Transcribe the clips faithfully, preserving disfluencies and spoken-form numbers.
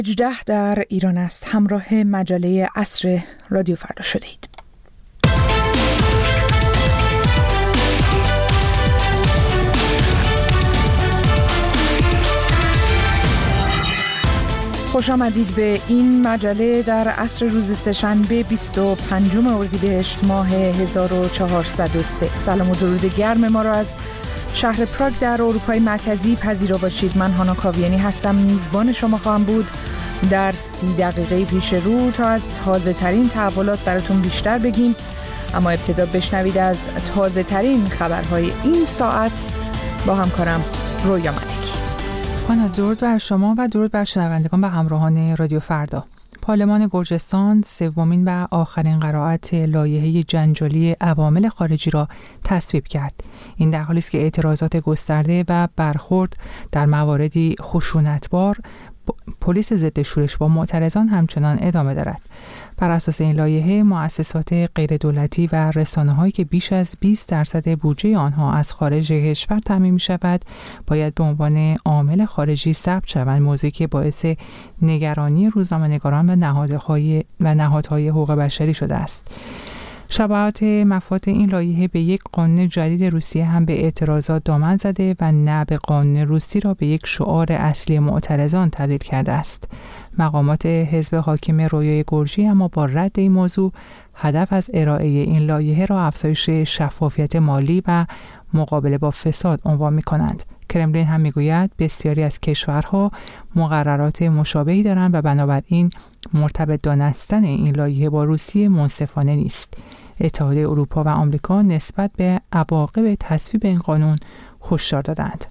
هجده در ایران است. همراه مجله عصر رادیو فردا شدید. خوش آمدید به این مجله در عصر روز سه‌شنبه بیست و پنجم اردیبهشت ماه هزار و چهارصد و سه. سلام و درود گرم ما را از شهر پراگ در اروپای مرکزی پذیرا باشید. من هانا کاویانی هستم، میزبان شما خواهم بود در سی دقیقه پیش رو تا از تازه ترین تحولات براتون بیشتر بگیم. اما ابتدا بشنوید از تازه ترین خبرهای این ساعت با همکارم رویا ملکی. هانا، درود بر شما و درود بر شنوندگان و همراهان رادیو فردا. پارلمان گرجستان سومین و آخرین قرائت لایحه جنجالی عوامل خارجی را تصویب کرد. این در حالی است که اعتراضات گسترده و برخورد در مواردی خشونتبار پلیس ضد شورش با معترضان همچنان ادامه دارد. بر اساس این لایحه مؤسسات غیردولتی و رسانه‌هایی که بیش از بیست درصد بودجه آنها از خارج کشور تامین می‌شود باید به عنوان عامل خارجی ثبت شوند، موضوعی که باعث نگرانی روزنامه‌نگاران و نهادهای و نهادهای حقوق بشری شده است. شباهت مفاد این لایحه به یک قانون جدید روسیه هم به اعتراضات دامن زده و نه به قانون روسی را به یک شعار اصلی معترضان تبدیل کرده است. مقامات حزب حاکم رویای گرجی اما با رد این موضوع هدف از ارائه این لایحه را افزایش شفافیت مالی و مقابله با فساد عنوان می‌کنند. کرملین هم میگوید بسیاری از کشورها مقررات مشابهی دارند و بنابراین مرتبط دانستن این لایحه با روسیه منصفانه نیست. اتحادیه اروپا و آمریکا نسبت به عواقب تصویب این قانون هشدار دادند.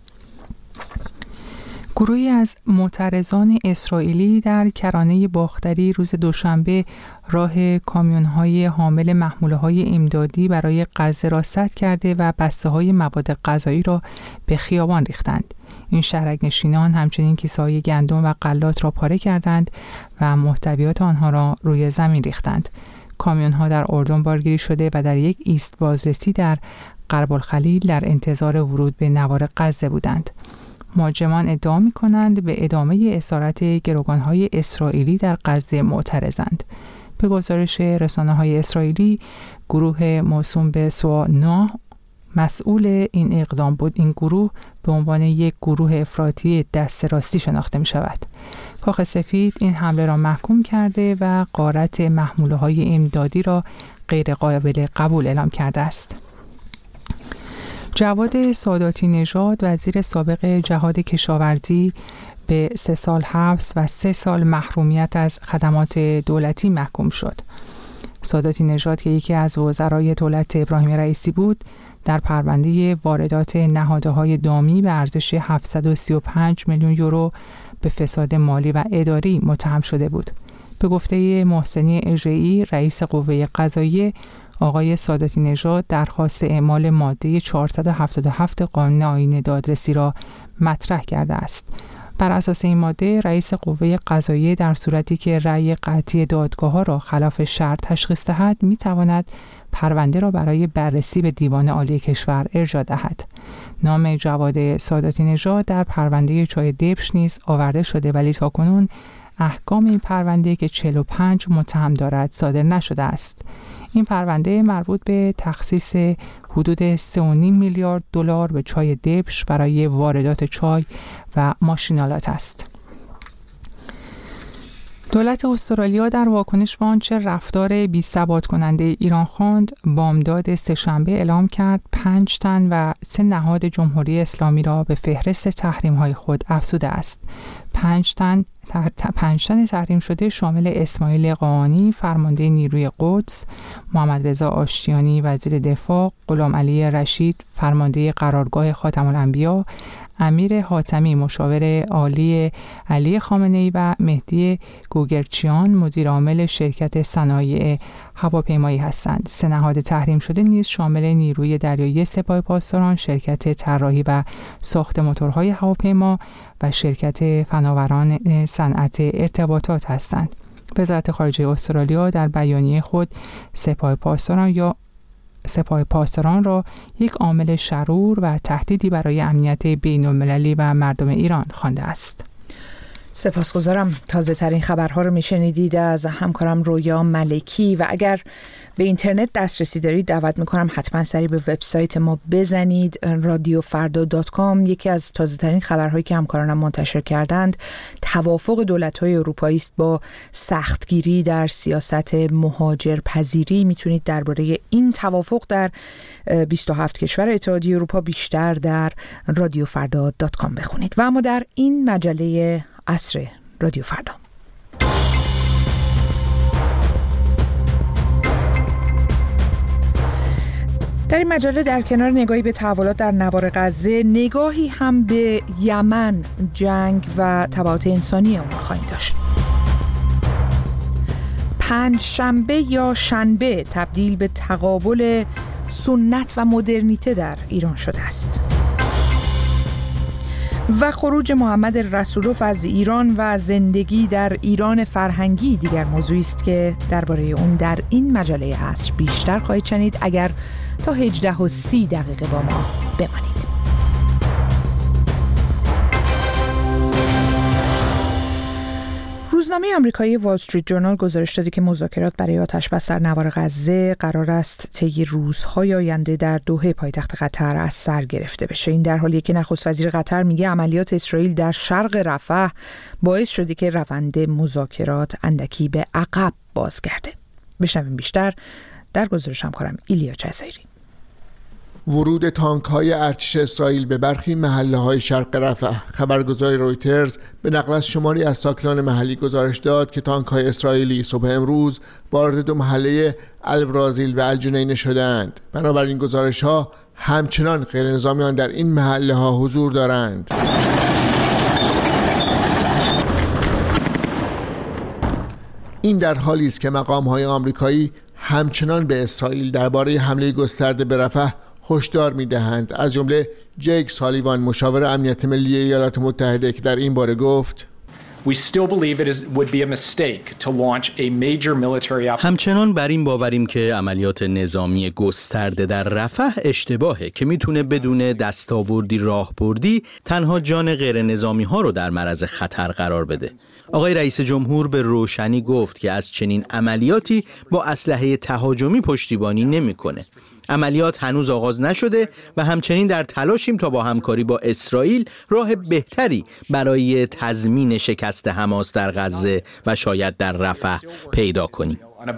گروهی از معترضان اسرائیلی در کرانه باختری روز دوشنبه راه کامیون‌های حامل محموله‌های امدادی برای غزه را سد کرده و بسته‌های مواد غذایی را به خیابان ریختند. این شهرک‌نشینان همچنین کیسه‌های گندم و غلات را پاره کردند و محتویات آنها را روی زمین ریختند. کامیون‌ها در اردن بارگیری شده و در یک ایست بازرسی در غرب الخلیل در انتظار ورود به نوار غزه بودند. مهاجمان ادعا می‌کنند به ادامه اسارت گروگان‌های اسرائیلی در غزه معترضند. به گزارش رسانه‌های اسرائیلی، گروه موسوم به سوانا مسئول این اقدام بود. این گروه به عنوان یک گروه افراطی دست راستی شناخته می‌شود. کاخ سفید این حمله را محکوم کرده و غارت محموله‌های امدادی را غیر قابل قبول اعلام کرده است. جواد ساداتی نژاد وزیر سابق جهاد کشاورزی به سه سال حبس و سه سال محرومیت از خدمات دولتی محکوم شد. ساداتی نژاد که یکی از وزرای دولت ابراهیم رئیسی بود، در پرونده واردات نهادهای دامی به ارزش هفتصد و سی و پنج میلیون یورو به فساد مالی و اداری متهم شده بود. به گفته محسنی اژه‌ای رئیس قوه قضاییه، آقای ساداتی نژاد درخواست اعمال ماده چهارصد و هفتاد و هفت قانون آیین دادرسی را مطرح کرده است. بر اساس این ماده رئیس قوه قضاییه در صورتی که رأی قطعی دادگاه‌ها را خلاف شرط تشخیص دهد می‌تواند پرونده را برای بررسی به دیوان عالی کشور ارجاع دهد. نام جواد ساداتی نژاد در پرونده چای دبش نیز آورده شده ولی تاکنون احکام این پرونده که چهل و پنج متهم دارد صادر نشده است. این پرونده مربوط به تخصیص حدود سه و نیم میلیارد دلار به چای دبش برای واردات چای و ماشینالات است. دولت استرالیا در واکنش به آنچه رفتار بی‌ثبات کننده ایران خواند، بامداد سه‌شنبه اعلام کرد پنج تن و سه نهاد جمهوری اسلامی را به فهرست تحریم‌های خود افزوده است. پنج تن پنج تن تحریم شده شامل اسماعیل قاآنی فرمانده نیروی قدس، محمد رضا آشتیانی وزیر دفاع، غلام علی رشید فرمانده قرارگاه خاتم الانبیا، امیر حاتمی مشاور عالی علی خامنه‌ای و مهدی گوگرچیان مدیر عامل شرکت صنایع هواپیمایی هستند. سه نهاد تحریم شده نیز شامل نیروی دریایی سپاه پاسداران، شرکت طراحی و ساخت موتورهای هواپیما و شرکت فناوران صنعت ارتباطات هستند. وزارت خارجه استرالیا در بیانیه خود سپاه پاسداران یا سپاه پاسداران را یک عامل شرور و تهدیدی برای امنیت بین‌المللی و مردم ایران خوانده است. سپاسگزارم. تازه ترین خبرها رو میشنیدید از همکارم رویا ملکی و اگر به اینترنت دسترسی دارید دعوت میکنم حتما سری به وبسایت ما بزنید رادیو فردا دات کام. یکی از تازه ترین خبرهایی که همکارانم منتشر کردند توافق دولت‌های اروپایی است با سختگیری در سیاست مهاجرپذیری. میتونید درباره این توافق در بیست و هفت کشور اتحادیه اروپا بیشتر در رادیو فردا دات کام بخونید. و اما در این مجله عصر رادیو فردا در این مجله در کنار نگاهی به تحولات در نوار غزه نگاهی هم به یمن، جنگ و تبعات انسانی اون خواهیم داشت. پنج شنبه یا شنبه تبدیل به تقابل سنت و مدرنیته در ایران شده است. و خروج محمد رسولوف از ایران و زندگی در ایران فرهنگی دیگر موضوعی است که درباره اون در این مجله عصر بیشتر خواهید شنید. اگر تا هجده و سی دقیقه با ما بمانید. روزنامه آمریکایی وال استریت جورنال گزارش داده که مذاکرات برای آتش‌بس در نوار غزه قرار است طی روزهای آینده در دوحه پایتخت قطر از سر گرفته بشه. این در حالیه که نخست وزیر قطر میگه عملیات اسرائیل در شرق رفح باعث شده که روند مذاکرات اندکی به عقب بازگرده. بشنویم بیشتر در گزارش همکارم ایلیا جزایری. ورود تانک‌های ارتش اسرائیل به برخی محله‌های شرق رفح. خبرگزاری رویترز به نقل از شماری از ساکنان محلی گزارش داد که تانک‌های اسرائیلی صبح امروز وارد دو محله البرازیل و الجنین شدند. بنابراین گزارش‌ها همچنان غیرنظامیان در این محله‌ها حضور دارند. این در حالی است که مقام‌های آمریکایی همچنان به اسرائیل درباره حمله گسترده به رفح هشدار می‌دهند. از جمله جیک سالیوان مشاور امنیت ملی ایالات متحده که در این باره گفت همچنان بر این باوریم که عملیات نظامی گسترده در رفح اشتباهه که میتونه بدون دستاوردی راهبردی تنها جان غیر نظامی ها رو در معرض خطر قرار بده. آقای رئیس جمهور به روشنی گفت که از چنین عملیاتی با اسلحه تهاجمی پشتیبانی نمیکنه. عملیات هنوز آغاز نشده و همچنین در تلاشیم تا با همکاری با اسرائیل راه بهتری برای تضمین شکست حماس در غزه و شاید در رفح پیدا کنیم.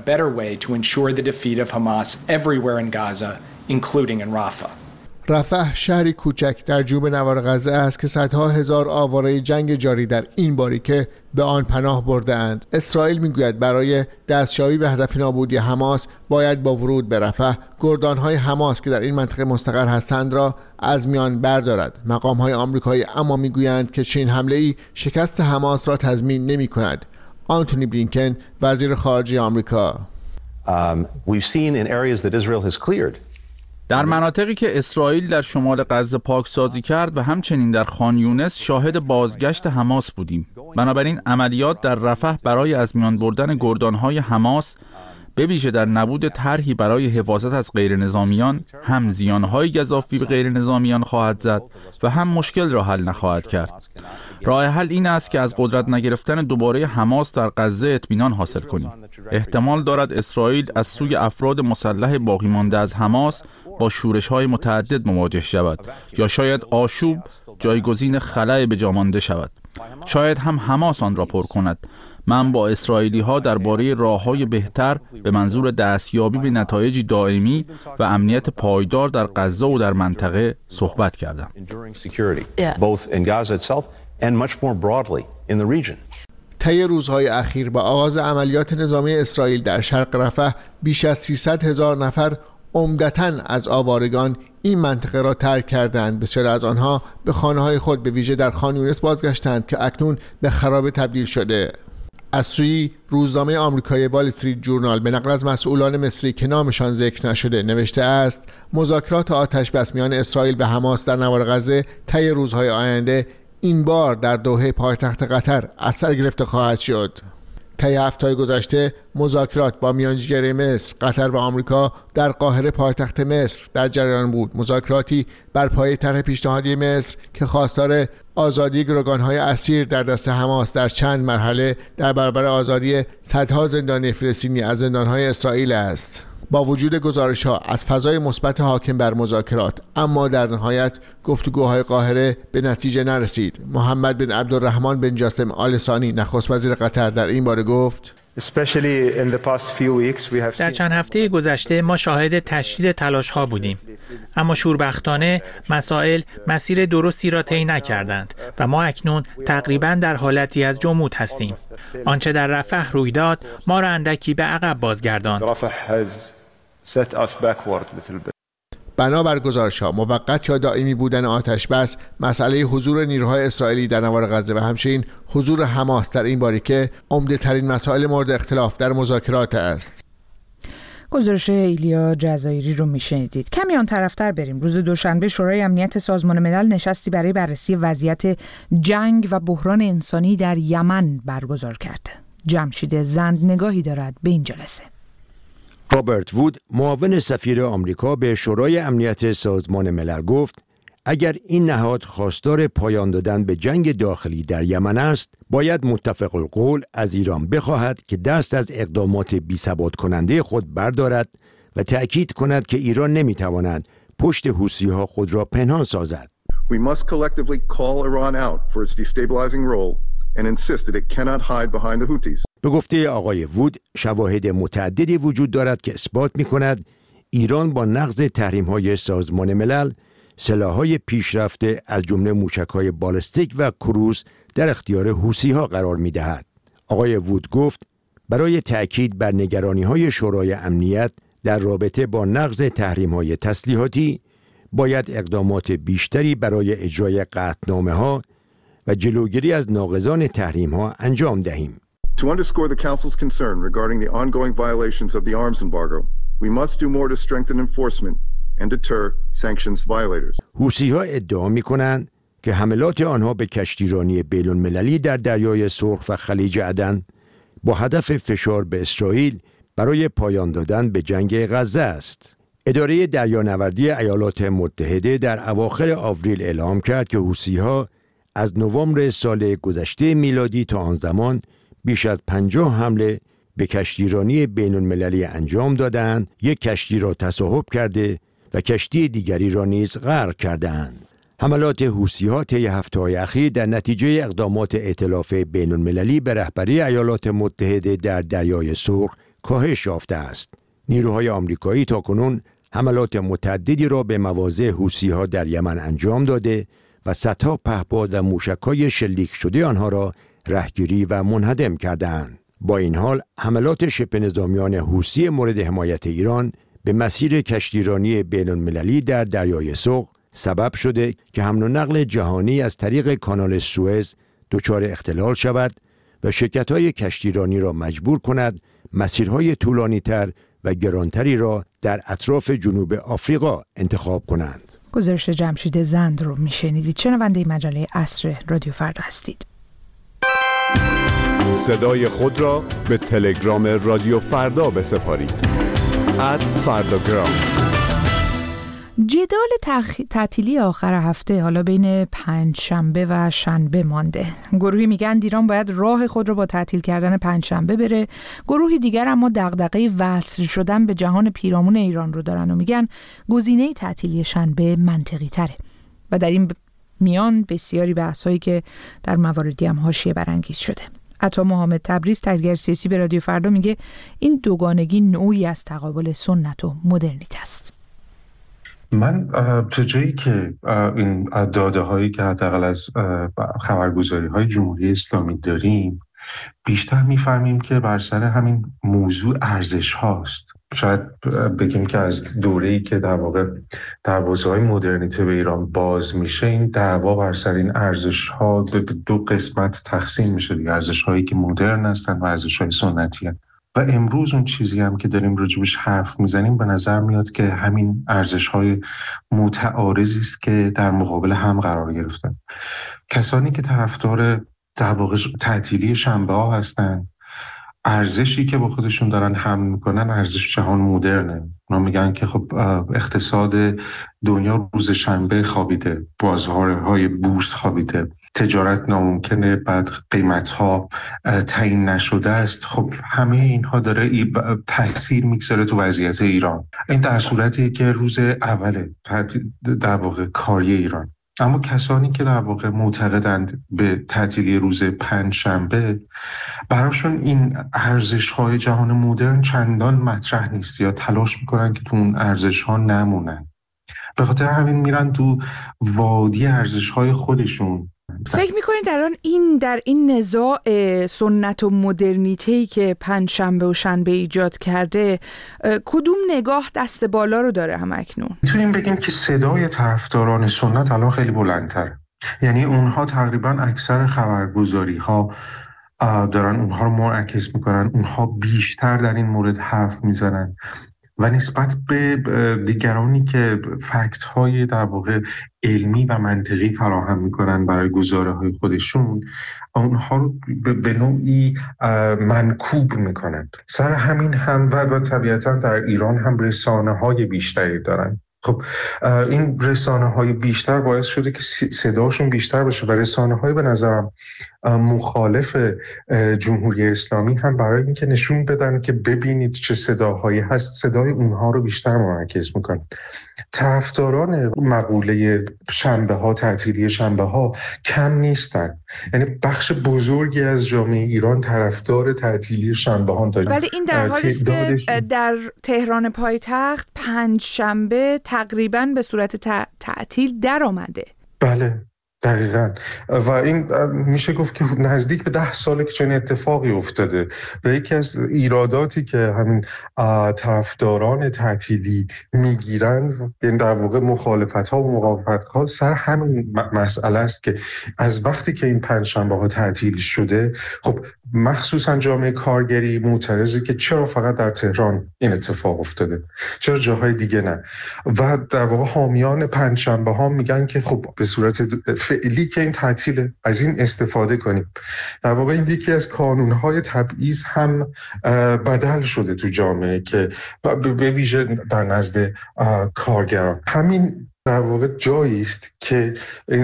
رفح شهری کوچک در جنوب نوار غزه است که صدها هزار آواره جنگ جاری در این باریکه به آن پناه برده اند. اسرائیل میگوید برای دستیابی به هدف نابودی حماس باید با ورود به رفح گردانهای حماس که در این منطقه مستقر هستند را از میان بردارد. مقامهای آمریکایی اما میگویند که چنین حمله‌ای شکست حماس را تضمین نمی‌کند. آنتونی بلینکن وزیر خارجه آمریکا: um, we've seen in areas that Israel has cleared در مناطقی که اسرائیل در شمال غزه پاکسازی کرد و همچنین در خان یونس شاهد بازگشت حماس بودیم. بنابراین عملیات در رفح برای از میان بردن گردانهای حماس به ویژه در نبود طرحی برای حفاظت از غیر نظامیان هم زیانهای گزافی به غیر نظامیان خواهد زد و هم مشکل را حل نخواهد کرد. راه حل این است که از قدرت نگرفتن دوباره حماس در غزه اطمینان حاصل کنیم. احتمال دارد اسرائیل از سوی افراد مسلح باقی مانده از حماس با شورش‌های متعدد مواجه شود یا شاید آشوب جایگزین خلأ به جا مانده شود. شاید هم حماس آن را پر کند. من با اسرائیلی‌ها درباره راه‌های بهتر به منظور دستیابی به نتایج دائمی و امنیت پایدار در غزه و در منطقه صحبت کردم. طی روزهای اخیر با آغاز عملیات نظامی اسرائیل در شرق رفح بیش از سیصد هزار نفر عمدتاً از آوارگان این منطقه را ترک کردند. بسیاری از آنها به خانه‌های خود به ویژه در خان یونس بازگشتند که اکنون به خرابه تبدیل شده. از سوی روزنامه آمریکایی وال استریت جورنال به نقل از مسئولان مصری که نامشان ذکر نشده نوشته است مذاکرات آتش بس میان اسرائیل و حماس در نوار غزه طی روزهای آینده این بار در دوحه پایتخت قطر از سر گرفته خواهد شد. طی هفته‌های گذشته مذاکرات با میانجیگری مصر، قطر و آمریکا در قاهره پایتخت مصر در جریان بود. مذاکراتی بر پایه طرح پیشنهادی مصر که خواستار آزادی گروگان‌های اسیر در دست حماس در چند مرحله در برابر آزادی صدها زندانی فلسطینی از زندان‌های اسرائیل است. با وجود گزارش‌ها از فضای مثبت حاکم بر مذاکرات، اما در نهایت گفتگوهای قاهره به نتیجه نرسید. محمد بن عبدالرحمن بن جاسم آل ثانی نخست وزیر قطر در این باره گفت: در چند هفته گذشته ما شاهد تشدید تلاش‌ها بودیم، اما شوربختانه مسائل مسیر درستی را طی نکردند و ما اکنون تقریباً در حالتی از جمود هستیم. آنچه در رفح روی داد ما را اندکی به عقب بازگرداند. بنابر گزارش‌ها موقت یا دائمی بودن آتش بس، مسئله حضور نیروهای اسرائیلی در نوار غزه و همچنین حضور حماس در این باریکه عمده ترین مسائل مورد اختلاف در مذاکرات است. گزارش ایلیا جزایری رو میشنیدید. کمی آن طرفتر بریم. روز دوشنبه شورای امنیت سازمان ملل نشستی برای بررسی وضعیت جنگ و بحران انسانی در یمن برگزار کرد. جمشید زند نگاهی دارد به این جلسه. رابرت وود، معاون سفیر آمریکا به شورای امنیت سازمان ملل گفت اگر این نهاد خواستار پایان دادن به جنگ داخلی در یمن است، باید متفق القول از ایران بخواهد که دست از اقدامات بی‌ثبات کننده خود بردارد و تأکید کند که ایران نمیتواند پشت حوثی‌ها خود را پنهان سازد. We must collectively call Iran out for its destabilizing role and insist that it cannot hide behind the Houthis. به گفته آقای وود، شواهد متعددی وجود دارد که اثبات می‌کند ایران با نقض تحریم‌های سازمان ملل سلاح‌های پیشرفته از جمله موشک‌های بالستیک و کروز در اختیار حوثی‌ها قرار می‌دهد. آقای وود گفت برای تأکید بر نگرانی‌های شورای امنیت در رابطه با نقض تحریم‌های تسلیحاتی، باید اقدامات بیشتری برای اجرای قطعنامه‌ها و جلوگیری از ناقضان تحریم‌ها انجام دهیم. To underscore the Council's concern regarding the ongoing violations of the arms embargo, we must do more to strengthen enforcement and deter sanctions violators. حوثی‌ها ادعا می‌کنند که حملات آنها به کشتیرانی بین‌المللی در دریای سرخ و خلیج عدن با هدف فشار به اسرائیل برای پایان دادن به جنگ غزه است. اداره دریانوردی ایالات متحده در اواخر آوریل اعلام کرد که حوثی‌ها از نوامبر سال گذشته میلادی تا آن زمان بیش از پنجاه حمله به کشتیرانی بین‌المللی انجام دادند، یک کشتی را تصاحب کرده و کشتی دیگری را نیز غرق کردند. حملات حوثی‌ها طی هفته‌های اخیر در نتیجه اقدامات ائتلاف بین‌المللی به رهبری ایالات متحده در دریای سرخ کاهش یافته است. نیروهای آمریکایی تاکنون حملات متعددی را به مواضع حوثی‌ها در یمن انجام داده و صدها پهپاد و موشک‌های شلیک شده آنها را رهگیری و منهدم کردند. با این حال حملات شبه نظامیان حوثی مورد حمایت ایران به مسیر کشتیرانی بین‌المللی در دریای سرخ سبب شده که حمل و نقل جهانی از طریق کانال سوئز دچار اختلال شود و شرکت‌های کشتیرانی را مجبور کند مسیرهای طولانی‌تر و گرانتری را در اطراف جنوب آفریقا انتخاب کنند. گزارش جمشید زند رو میشنیدید. شنونده مجله عصر رادیو فردا هستید. صدای خود را به تلگرام رادیو فردا بسپارید. ات فرداگرام. جدال تخ... تعطیلی آخر هفته حالا بین پنج شنبه و شنبه مانده. گروهی میگن ایران باید راه خود رو با تعطیل کردن پنج شنبه بره، گروهی دیگر اما دغدغه وصل شدن به جهان پیرامون ایران رو دارن و میگن گزینه تعطیلی شنبه منطقی تره. و در این میان بسیاری بحثایی که در مواردی هم حاشیه برانگیز شده. عطا محمد تبریز، تحلیلگر سیاسی، به رادیو فردا میگه این دوگانگی نوعی از تقابل سنت و مدرنیته است. من تا جایی که این داده هایی که حداقل از خبرگزاری های جمهوری اسلامی داریم بیشتر میفهمیم که بر سر همین موضوع ارزش هاست. شاید بگیم که از دوره‌ای که در واقع دروازه‌های مدرنیته به ایران باز میشه، این دعوا بر سر این ارزش ها به دو قسمت تقسیم میشه دیگه، ارزش هایی که مدرن هستن و ارزش های سنتی هستن. و امروز اون چیزی هم که داریم راجبش حرف میزنیم به نظر میاد که همین ارزش‌های متعارضی است که در مقابل هم قرار گرفتن. کسانی که طرفدار در واقع تعطیلی شنبه ها هستن، ارزشی که با خودشون دارن حمل میکنن ارزش جهان مدرنه. اونا میگن که خب اقتصاد دنیا روز شنبه خوابیده، بازارهای بورس خوابیده، تجارت ناممکنه، بعد قیمت‌ها تعیین نشده است. خب همه اینها داره تاثیر میگذاره تو وضعیت ایران. این در صورتی که روز اول در واقع کاری ایران. اما کسانی که در واقع معتقدند به تعطیلی روز پنجشنبه، براشون این ارزش‌های جهان مدرن چندان مطرح نیست یا تلاش میکنن که تو اون ارزش‌ها نمونن. به خاطر همین میرن تو وادی ارزش‌های خودشون. فکر میکنید در آن این در این نزاع سنت و مدرنیته‌ای که پنجشنبه و شنبه ایجاد کرده، کدوم نگاه دست بالا رو داره هم اکنون؟ میتونیم بگیم که صدای طرفداران سنت الان خیلی بلندتر، یعنی اونها تقریبا اکثر خبرگزاری‌ها دارن اونها رو منعکس میکنن، اونها بیشتر در این مورد حرف میزنن و نسبت به دیگرانی که فکت های در واقع علمی و منطقی فراهم میکنن برای گزاره های خودشون، اونها رو به نوعی منکوب میکنن. سر همین هم و طبیعتا در ایران هم رسانه های بیشتری دارن. خب این رسانه های بیشتر باعث شده که صداشون بیشتر بشه و رسانه های به نظرم مخالف جمهوری اسلامی هم برای اینکه نشون بدن که ببینید چه صداهایی هست، صدای اونها رو بیشتر منعکس میکنن. طرفداران مقوله شنبه ها، تعطیلی شنبه ها کم نیستن، یعنی بخش بزرگی از جامعه ایران طرفدار تعطیلی شنبه ها دارن. ولی این در حالی است که در تهران پایتخت پنج شنبه تقریباً به صورت تعطیل در آمده. بله دقیقاً، و این میشه گفت که نزدیک به ده ساله که چنین اتفاقی افتاده و یکی از ایراداتی که همین طرفداران تعطیلی میگیرن، یعنی در واقع مخالفت ها و موافقت ها سر همین مسئله است که از وقتی که این پنجشنبه ها تعطیل شده، خب مخصوصا جامعه کارگری معترضه که چرا فقط در تهران این اتفاق افتاده، چرا جاهای دیگه نه، و در واقع حامیان پنجشنبه ها میگن که خب به صورت فعلی که این تعطیله، از این استفاده کنیم. در واقع این یکی از کانونهای تبعیض هم بدل شده تو جامعه که به ویژه در نزد کارگران. همین در واقع جایی است که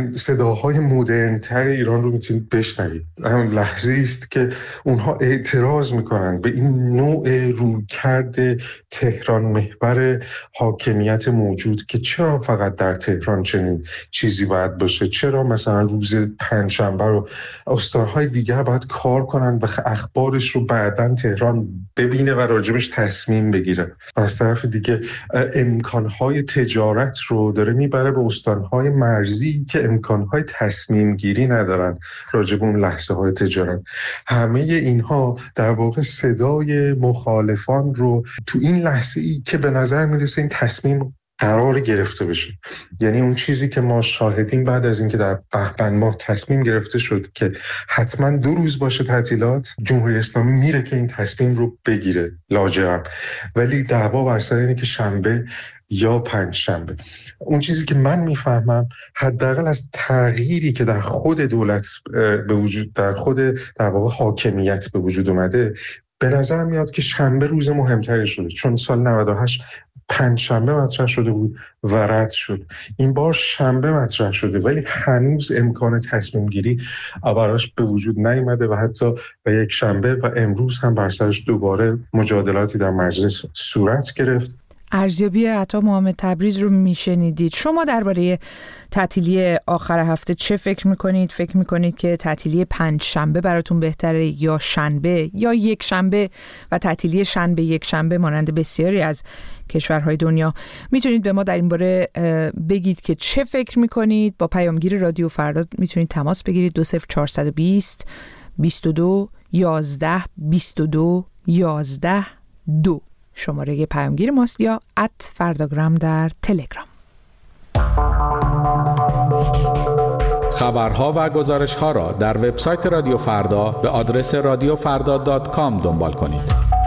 صداهای مدرن‌تر ایران رو میتونید بشنوید. همون لحظه است که اونها اعتراض میکنن به این نوع رویکرد تهران محور حاکمیت موجود که چرا فقط در تهران چنین چیزی باید باشه، چرا مثلا روز پنجشنبه رو استانهای دیگر باید کار کنن و اخبارش رو بعداً تهران ببینه و راجبش تصمیم بگیره. و از طرف دیگه امکانهای تجارت رو داره میبره به استانهای مرزی که امکانهای تصمیم گیری ندارن راجب اون لحظه های تجارت. همه اینها در واقع صدای مخالفان رو تو این لحظه ای که به نظر میرسه این تصمیم قرار گرفته بشه، یعنی اون چیزی که ما شاهدیم بعد از اینکه در بهمن ماه تصمیم گرفته شد که حتما دو روز باشه تعطیلات، جمهوری اسلامی میره که این تصمیم رو بگیره لاجرم، ولی دعوا بر سر اینه که شنبه یا پنج شنبه. اون چیزی که من میفهمم حداقل از تغییری که در خود دولت به وجود، در خود در واقع حاکمیت به وجود اومده، به نظر میاد که شنبه روز مهمتری شده، چون سال نود و هشت پنج شنبه مطرح شده بود و رد شد. این بار شنبه مطرح شده ولی هنوز امکان تصمیم گیری براش به وجود نیامده و حتی به یک شنبه و امروز هم بر سرش دوباره مجادلاتی در مجلس صورت گرفت. ارزیابی عطا محمد تبریز رو میشنیدید. شما درباره تعطیلی آخر هفته چه فکر میکنید؟ فکر میکنید که تعطیلی پنج شنبه براتون بهتره یا شنبه یا یک شنبه و تعطیلی شنبه یک شنبه مانند بسیاری از کشورهای دنیا؟ میتونید به ما در این باره بگید که چه فکر میکنید. با پیامگیر رادیو فردا میتونید تماس بگیرید دو صفر چهارصد و بیست بیست و دو یازده بیست و دو یازده دو شماره پیامگیر ماست یا ات فرداگرام در تلگرام. خبرها و گزارش‌ها را در وبسایت رادیو فردا به آدرس رادیو فردا دات کام دنبال کنید.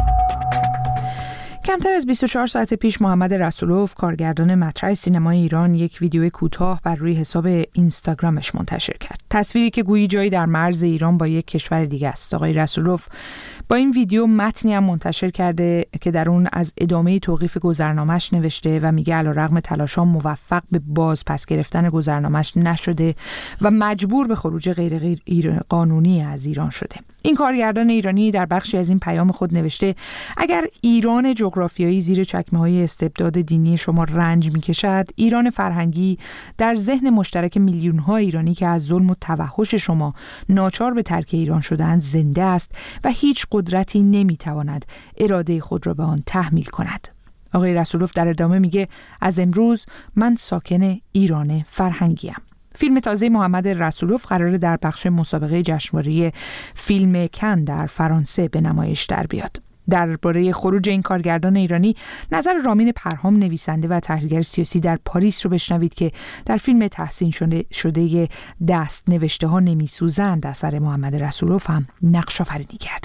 کمتر از بیست و چهار ساعت پیش محمد رسولوف، کارگردان مطرح سینمای ایران، یک ویدیو کوتاه بر روی حساب اینستاگرامش منتشر کرد. تصویری که گویی جایی در مرز ایران با یک کشور دیگه است. آقای رسولوف با این ویدیو متنی هم منتشر کرده که در اون از ادامه توقیف گذرنامه‌اش نوشته و میگه علیرغم تلاش‌ها موفق به باز پس گرفتن گذرنامه‌اش نشده و مجبور به خروج غیر غیر قانونی از ایران شده. این کارگردان ایرانی در بخشی از این پیام خود نوشته اگر ایران جغرافیایی زیر چکمه‌های استبداد دینی شما رنج می‌کشد، ایران فرهنگی در ذهن مشترک میلیون‌ها ایرانی که از ظلم و توحش شما ناچار به ترک ایران شدند زنده است و هیچ قدرتی نمی‌تواند اراده خود را به آن تحمیل کند. آقای رسولوف در ادامه میگه از امروز من ساکن ایران فرهنگیم. فیلم تازه محمد رسولوف قراره در بخش مسابقه جشنواره فیلم کن در فرانسه به نمایش در بیاد. درباره خروج این کارگردان ایرانی نظر رامین پرهام نویسنده و تحلیلگر سیاسی در پاریس رو بشنوید که در فیلم تحسین شده شده دست نوشته ها نمیسوزند اثر محمد رسولوف هم نقش آفرینی کرده.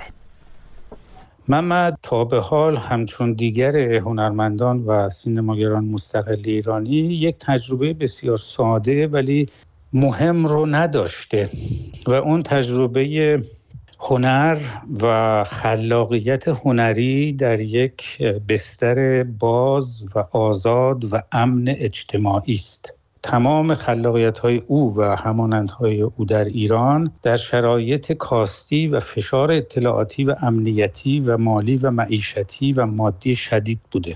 محمد تا به حال همچون دیگر هنرمندان و سینماگران مستقل ایرانی یک تجربه بسیار ساده ولی مهم رو نداشته و اون تجربه هنر و خلاقیت هنری در یک بستر باز و آزاد و امن اجتماعی است. تمام خلاقیت‌های او و همانندهای او در ایران در شرایط کاستی و فشار اطلاعاتی و امنیتی و مالی و معیشتی و مادی شدید بوده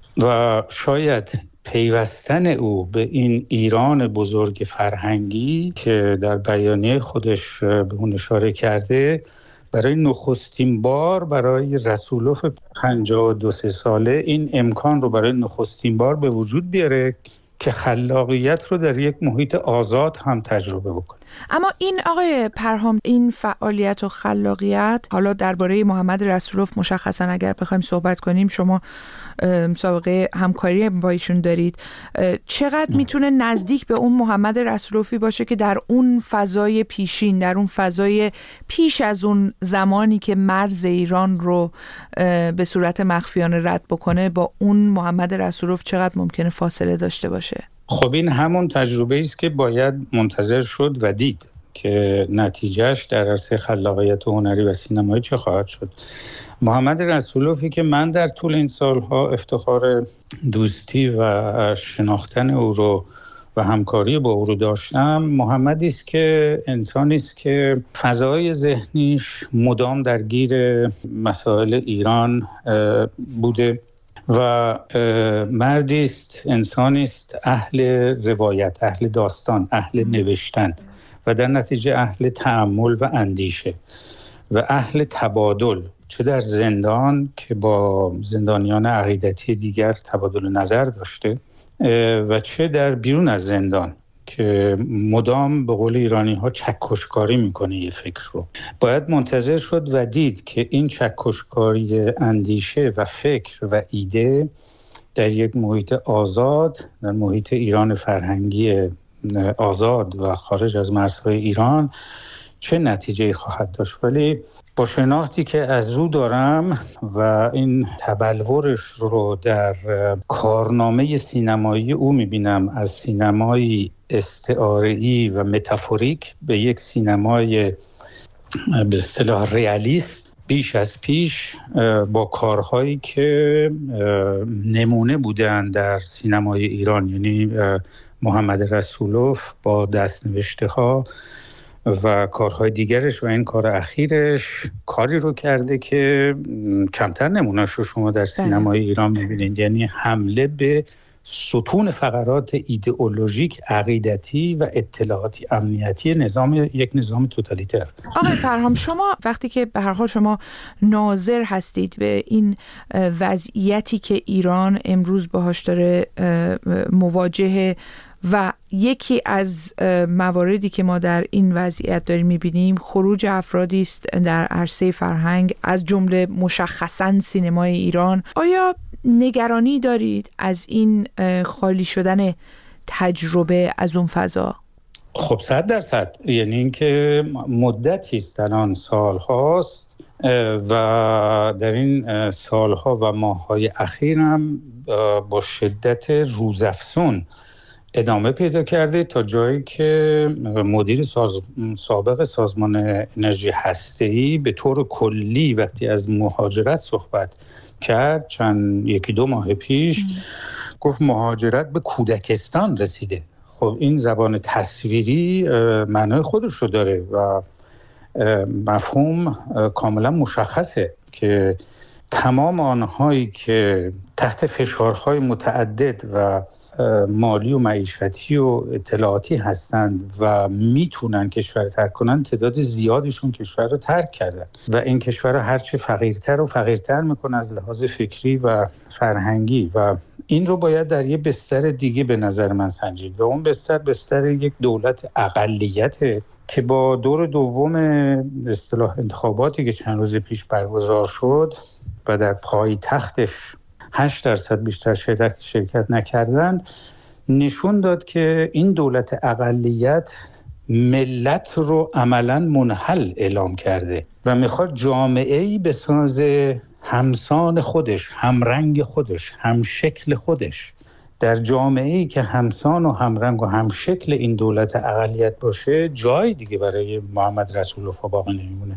و شاید پیوستن او به این ایران بزرگ فرهنگی که در بیانیه خودش به اون اشاره کرده برای نخستین بار برای رسولوف پنجاه و دو ساله این امکان رو برای نخستین بار به وجود بیاره که خلاقیت رو در یک محیط آزاد هم تجربه بکنه. اما این آقای پرهام این فعالیت و خلاقیت، حالا درباره محمد رسولوف مشخصا اگر بخوایم صحبت کنیم، شما سابقه همکاری با ایشون دارید، چقدر میتونه نزدیک به اون محمد رسولوفی باشه که در اون فضای پیشین، در اون فضای پیش از اون زمانی که مرز ایران رو به صورت مخفیانه رد بکنه، با اون محمد رسولوف چقدر ممکنه فاصله داشته باشه؟ خب این همون تجربه است که باید منتظر شد و دید که نتیجهش در عرصه خلاقیت هنری و سینمایی چه خواهد شد. محمد رسولوفی که من در طول این سالها افتخار دوستی و شناختن او رو و همکاری با او رو داشتم، محمدی است که انسانی است که فضای ذهنیش مدام درگیر مسائل ایران بوده و مردی است، انسانی است اهل روایت، اهل داستان، اهل نوشتن و در نتیجه اهل تأمل و اندیشه و اهل تبادل، چه در زندان که با زندانیان عقیدتی دیگر تبادل نظر داشته و چه در بیرون از زندان که مدام به قول ایرانی ها چکشکاری میکنه یه فکر رو. باید منتظر شد و دید که این چکشکاری اندیشه و فکر و ایده در یک محیط آزاد، در محیط ایران فرهنگی آزاد و خارج از مرزهای ایران چه نتیجه‌ای خواهد داشت. ولی با شناختی که از او دارم و این تبلورش رو در کارنامه سینمایی او میبینم، از سینمای استعاره‌ای و متافوریک به یک سینمای به اصطلاح رئالیست بیش از پیش با کارهایی که نمونه بودن در سینمای ایران، یعنی محمد رسولوف با دستنوشته ها و کارهای دیگرش و این کار اخیرش کاری رو کرده که کمتر نمونه‌اش رو شما در سینمای ایران می‌بینید، یعنی حمله به ستون فقرات ایدئولوژیک، عقیدتی و اطلاعاتی امنیتی نظام یک نظام توتالیتر. آقای پرهام، شما وقتی که به هر حال شما ناظر هستید به این وضعیتی که ایران امروز باهاش داره مواجهه و یکی از مواردی که ما در این وضعیت داریم می‌بینیم خروج افرادی است در عرصه فرهنگ، از جمله مشخصاً سینمای ایران، آیا نگرانی دارید از این خالی شدن تجربه از اون فضا؟ خب صد درصد، یعنی اینکه مدتی است الان سال هاست و در این سالها و ماه‌های اخیر هم با شدت روزافزون ادامه پیدا کرده تا جایی که مدیر ساز... سابق سازمان انرژی هسته‌ای به طور کلی وقتی از مهاجرت صحبت کرد چند یکی دو ماه پیش ام. گفت مهاجرت به کودکستان رسیده. خب این زبان تصویری معنای خودش رو داره و مفهوم کاملا مشخصه که تمام آنهایی که تحت فشارهای متعدد و مالی و معیشتی و اطلاعاتی هستند و میتونن کشور ترک کنن، تعداد زیادیشون کشور رو ترک کردن و این کشور رو هرچه فقیرتر و فقیرتر میکنه از لحاظ فکری و فرهنگی و این رو باید در یه بستر دیگه به نظر من سنجید و اون بستر بستر یک دولت اقلیته که با دور دوم به اصطلاح انتخاباتی که چند روز پیش برگزار شد و در پایتختش هشت درصد بیشتر شرکت نکردند نشون داد که این دولت اقلیت ملت رو عملاً منحل اعلام کرده و میخواد جامعه‌ای بسازه همسان خودش، همرنگ خودش، همشکل خودش. در جامعه‌ای که همسان و همرنگ و همشکل این دولت اقلیت باشه جای دیگه برای محمد رسولوف باقی نمیمونه.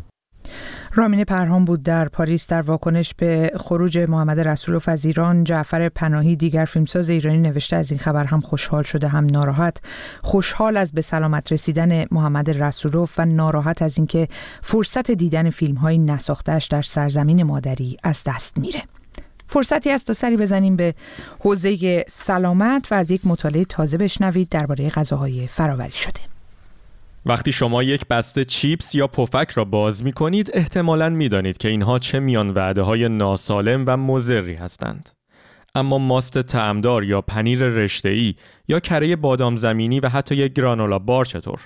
رامین پرهام بود در پاریس در واکنش به خروج محمد رسولوف از ایران. جعفر پناهی دیگر فیلمساز ایرانی نوشته از این خبر هم خوشحال شده هم ناراحت. خوشحال از به سلامت رسیدن محمد رسولوف و ناراحت از اینکه فرصت دیدن فیلم‌های نساخته‌اش در سرزمین مادری از دست میره. فرصتی است تا سری بزنیم به حوزه سلامت و از یک مطالعه تازه بشنوید درباره غذاهای فرآوری شده. وقتی شما یک بسته چیپس یا پفک را باز می کنید احتمالاً می دانید که اینها چه میان وعده های ناسالم و مضری هستند. اما ماست طعمدار یا پنیر رشته‌ای یا کره بادام زمینی و حتی یک گرانولا بار چطور؟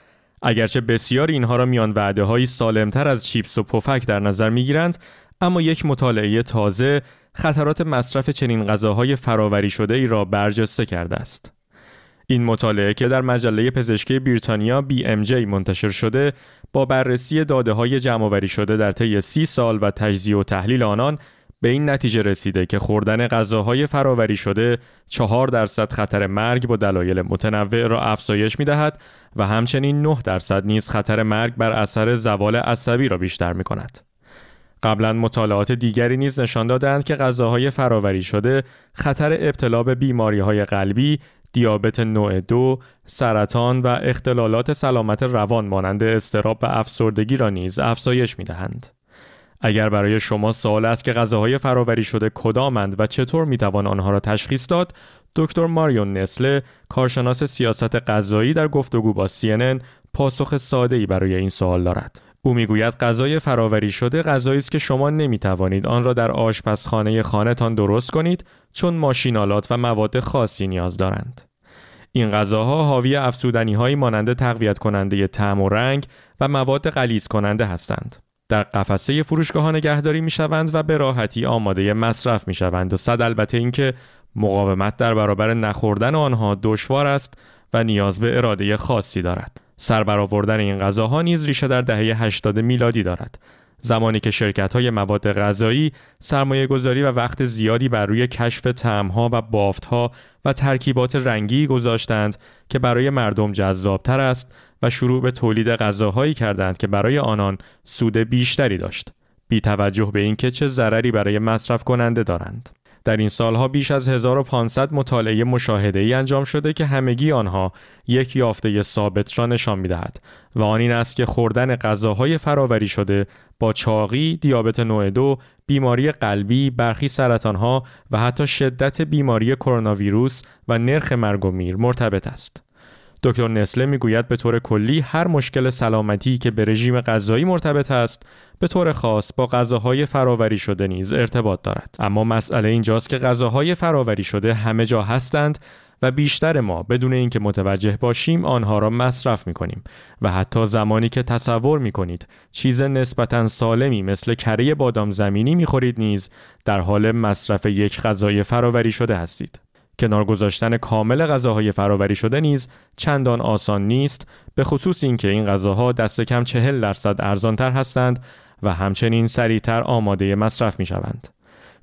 اگرچه بسیاری اینها را میان وعده هایی سالمتر از چیپس و پفک در نظر می گیرند، اما یک مطالعه تازه خطرات مصرف چنین غذاهای فرآوری شده ای را برجسته کرده است. این مطالعه که در مجله پزشکی بریتانیا بی ام جی منتشر شده با بررسی داده‌های جمع‌آوری شده در طی سی سال و تجزیه و تحلیل آنان به این نتیجه رسیده که خوردن غذاهای فرآوری شده چهار درصد خطر مرگ با دلایل متنوع را افزایش می‌دهد و همچنین نه درصد نیز خطر مرگ بر اثر زوال عصبی را بیشتر می‌کند. قبلا مطالعات دیگری نیز نشان دادند که غذاهای فرآوری شده خطر ابتلا به بیماری‌های قلبی، دیابت نوع دو، سرطان و اختلالات سلامت روان مانند اضطراب و افسردگی را نیز افزایش می‌دهند. اگر برای شما سوال است که غذاهای فرآوری شده کدامند و چطور می‌توان آنها را تشخیص داد، دکتر ماریون نسله، کارشناس سیاست غذایی در گفتگو با سی ان ان پاسخ ساده‌ای برای این سوال دارد. او میگوید غذای فرآوری شده غذایی است که شما نمی‌توانید آن را در آشپزخانه خانه‌تان درست کنید چون ماشین‌آلات و مواد خاصی نیاز دارند. این غذاها حاوی افزودنی‌هایی مانند تقویت کننده طعم و رنگ و مواد غلیظ کننده هستند. در قفسه فروشگاه‌ها نگهداری می‌شوند و به راحتی آماده مصرف می‌شوند و صد البته اینکه مقاومت در برابر نخوردن آنها دشوار است و نیاز به اراده خاصی دارد. سربرآوردن این غذاها نیز ریشه در دهه هشتاد میلادی دارد، زمانی که شرکت‌های مواد غذایی سرمایه‌گذاری و وقت زیادی بر روی کشف طعم‌ها و بافت‌ها و ترکیبات رنگی گذاشتند که برای مردم جذاب‌تر است و شروع به تولید غذاهایی کردند که برای آنان سود بیشتری داشت، بی توجه به اینکه چه ضرری برای مصرف کننده دارند. در این سالها بیش از هزار و پانصد مطالعه مشاهده‌ای انجام شده که همگی آنها یک یافته ثابت را نشان می‌دهد و آن این است که خوردن غذاهای فرآوری شده با چاقی، دیابت نوع دو، بیماری قلبی، برخی سرطان‌ها و حتی شدت بیماری کرونا ویروس و نرخ مرگ و میر مرتبط است. دکتر نسله میگوید به طور کلی هر مشکل سلامتی که به رژیم غذایی مرتبط است به طور خاص با غذاهای فرآوری شده نیز ارتباط دارد. اما مسئله اینجاست که غذاهای فرآوری شده همه جا هستند و بیشتر ما بدون اینکه متوجه باشیم آنها را مصرف می‌کنیم و حتی زمانی که تصور می‌کنید چیز نسبتاً سالمی مثل کره بادام زمینی می‌خورید نیز در حال مصرف یک غذای فرآوری شده هستید. کنار گذاشتن کامل غذاهای فرآوری شده نیز چندان آسان نیست، به خصوص اینکه این غذاها دست کم چهل درصد ارزان‌تر هستند و همچنین سریعتر آماده مصرف می‌شوند.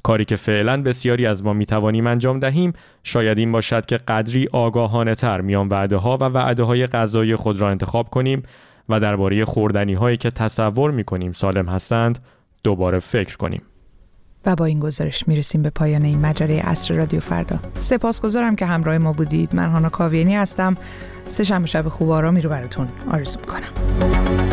کاری که فعلا بسیاری از ما میتوانیم انجام دهیم شاید این باشد که قدری آگاهانه تر میان وعده ها و وعده های غذایی خود را انتخاب کنیم و درباره خوردنی هایی که تصور میکنیم سالم هستند دوباره فکر کنیم. و با این گزارش میرسیم به پایان این مجله عصر رادیو فردا. سپاسگزارم که همراه ما بودید. من هانا کاویانی هستم. سه شنبه شب خوب و آرامی رو براتون آرزو میکنم.